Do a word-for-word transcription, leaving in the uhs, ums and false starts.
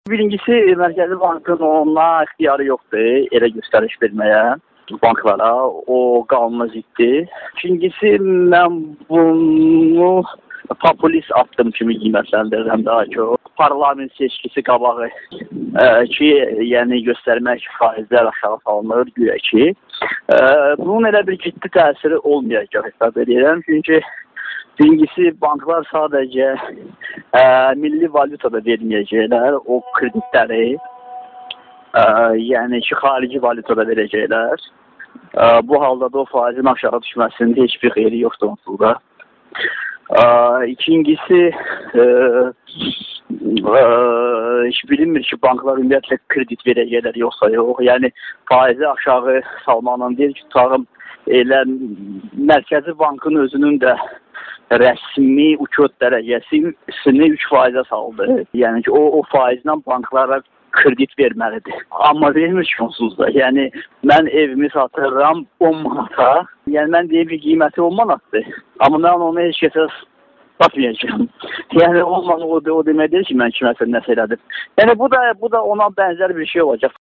Birincisi, Mərkəzi Bankın ona ixtiyarı yoxdur, elə göstəriş verməyə banklara, o qanuna ziddir. İkincisi, mən bunu populist addım kimi qiymətləndirirəm daha çox. Parlament seçkisi qabağı e, ki, yəni göstərmək ki, faizlər aşağı salınır, güya ki. E, bunun elə bir ciddi təsiri olmayacaq hesab edirəm. Çünki birincisi, banklar sadəcə ə, milli valyutada verməyəcəklər o kreditləri, ə, yəni ki, xarici valyutada verəcəklər. Ə, bu halda da o faizin aşağı düşməsinin heç bir xeyri yoxdur onsuzda. Ə, ikincisi, ə, ə, heç bilinmir ki, banklar ümumiyyətlə kredit verəcəklər yoxsa yox. Yəni, faizi aşağı salmanın deyil ki, tutağım, elə Mərkəzi Bankın özünün də rəsmi uçot dərəcəsini üç faizə saldı. Yəni ki, o, o faizlə banklara kredit verməlidir. Amma vermir ki, onsuz da. Yəni, mən evimi satıram on manata. Yəni, mən deyim ki, qiyməti on manatdır. Amma mən onu heç kəsə satmayacağım. Yəni, on manat o, o demək deyil ki, mən kiməsə nəsə elədim. Yəni, bu da, bu da ona bənzər bir şey olacaq.